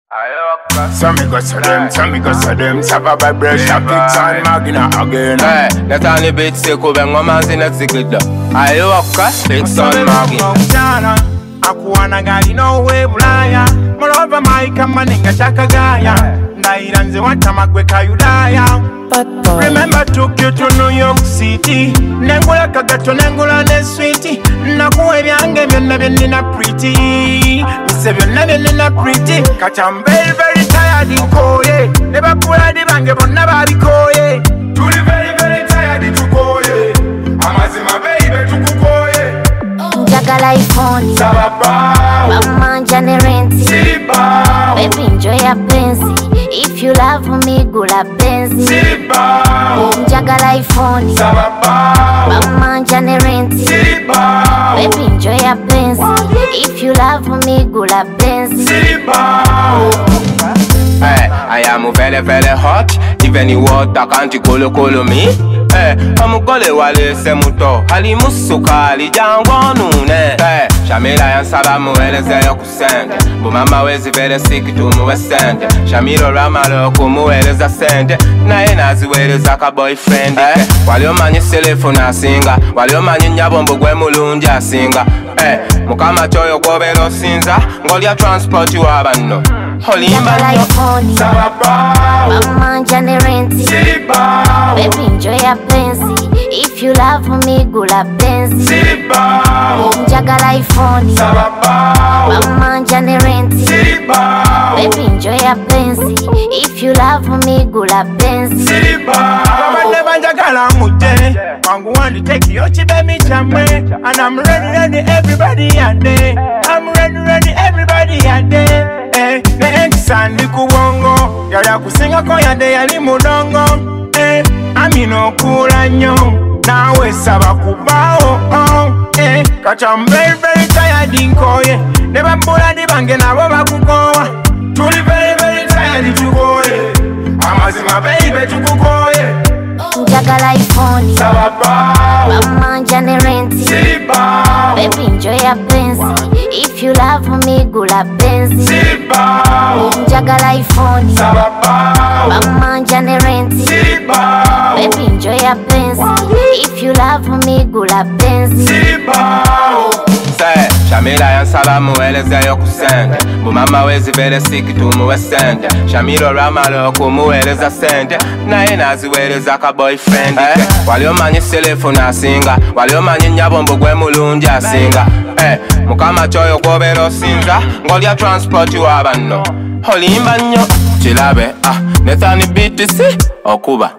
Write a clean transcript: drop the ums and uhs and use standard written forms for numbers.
So me go to them, Tap a vibration, big time magina again. Net on the beat, say go bang, man's in a ticket. I walk a big son magina. Akuana gali no way bulaya. Moreover my kamaninga shaka gaya. Nairanze wanta magweka yudaya. Remember took you to New York City. Nengula kagato nengula ne sweetie. Nakuwe byange byonna byonna pretty. Mise byonna byonna pretty. Kati I'm very very tired nkoye. Neba kula di bange bonna babikoye. Tuli very very tired tukoye. Amazima baby tukukoye. Njagala iPhone Sababa Bamanja ne renti Siba Baby enjoy ya penzi. If you love me gula benzi Siba Njagala iPhone Sababa Bamanja ne renti Siba Baby enjoy ya penzi. If you love me gula benzi Siba Hey, I am very very hot. Even you water can't kolo me. Hey, I'm gole wale se muto. Hali musuka ali jangwa nune. Hey, Shamira yansaba muweleze yokusende. Bumama wezi vele siki tumuwesende. Shamiro ramalo kumuweleza sende. Naye naziweleza ka boyfriend. Hey, waliomanyi selefu nasinga. Waliomanyi nyabombo gwe mulungi asinga. Hey, mukama choyo gobero sinza. Ngolya transport you abano. Njagala iPhone Sababa Bamanja ne renti Siba Baby enjoy ya penzi. If you love me gula benzi Siba Njagala iPhone Sababa Bamanja ne renti Siba Baby enjoy ya penzi. If you love me gula benzi Siba Abande banjagala mute Wangu wandi take yo chibe mi chame. And I'm ready everybody and day. I'm ready everybody and day. Sandi kubongo yaya kusinga ko yande yali mudongo. Amino kula nyo nawe saba kubao. Kati I'm very very tired nkoye. Neba mbula di bange nabo bakukowa. Tuli very very tired tukoye. Amazima baby tukukoye. Njagala iPhone Sababa Bamanja ne renti Siba Baby enjoy ya penzi. If you love me gula benzi Siba Njagala iPhone Sababa Bamanja ne renti Siba Baby enjoy ya penzi. If you love me gula benzi Siba Say, Shamira yansaba muweleze yokusende. Bumama wezi vele siki tumuwesende. Shamiro ramalo kumuweleza sende. Naye naziweleza ka boyfriend. Hey, waliomanyi selefu nasinga. Waliomanyi nyabombo gwe mulungi asinga. Hey, mukama choyo gobero sinza. Ngolya transport you abano. Holimba nyo Chilabe, Nethani BTC Okuba